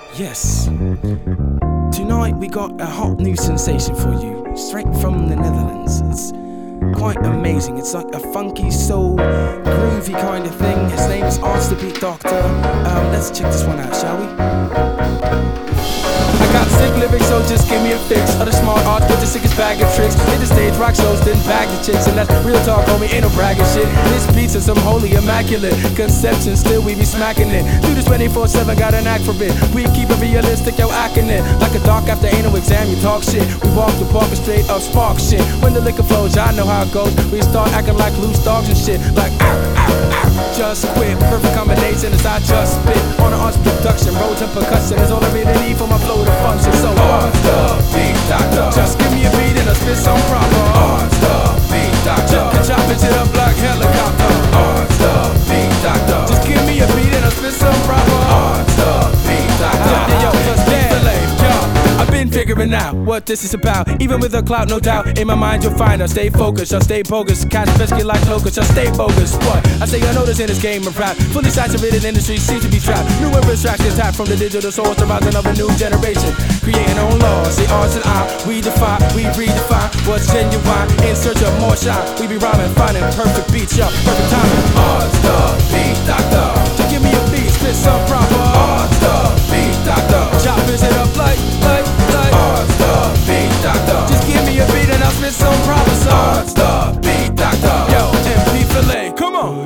Yes. Tonight we got a hot new sensation for you, straight from the Netherlands. It's quite amazing. It's like a funky soul, groovy kind of thing. His name is Arts the Beat Doctor. Let's check this one out, shall we? I got sick lyrics, so just give me a fix. Other smart art with the sickest bag of tricks. Hit the stage, rock shows, then bag the chicks. And that's real talk, homie, ain't no bragging shit. This beats is some holy immaculate conception, still we be smacking it. Do this 24/7, got an act for it. We keep it realistic, yo, acting it. Like a doc after anal exam, you talk shit. We walk the park and straight up spark shit. When the liquor flows, I know how it goes. We start acting like loose dogs and shit. Like, just quit. Perfect combination as I just spit. On an arts production, roads and percussion is all I really need for my flow to function. So Arts the Beat Doctor, just give me a beat and I'll spit some proper. Arts the Beat Doctor, can chop it up like helicopter. Arts the Beat Doctor, just give me a beat and I'll spit some proper. Arts the Beat Doctor, yo, I've been figuring out what this is about. Even with a clout, no doubt, in my mind you'll find I'll stay focused, I'll stay bogus. Catch pesky like locusts, I'll stay bogus. What? I say I know this in this game of rap. Fully saturated industry seems to be trapped. Numerous distractions tapped from the digital source, the rising of a new generation. Creating own laws, the arts and I, we define, we redefine what's genuine. In search of more shine, we be rhyming, finding perfect beats, yo, perfect timing. Arts the Beat Doctor, just give me a beat, spit some proper. Arts the Beat Doctor, chop it up like. Arts the Beat Doctor, just give me a beat and I'll spit some proper songs. Arts the Beat Doctor, yo, MP Filet, come on.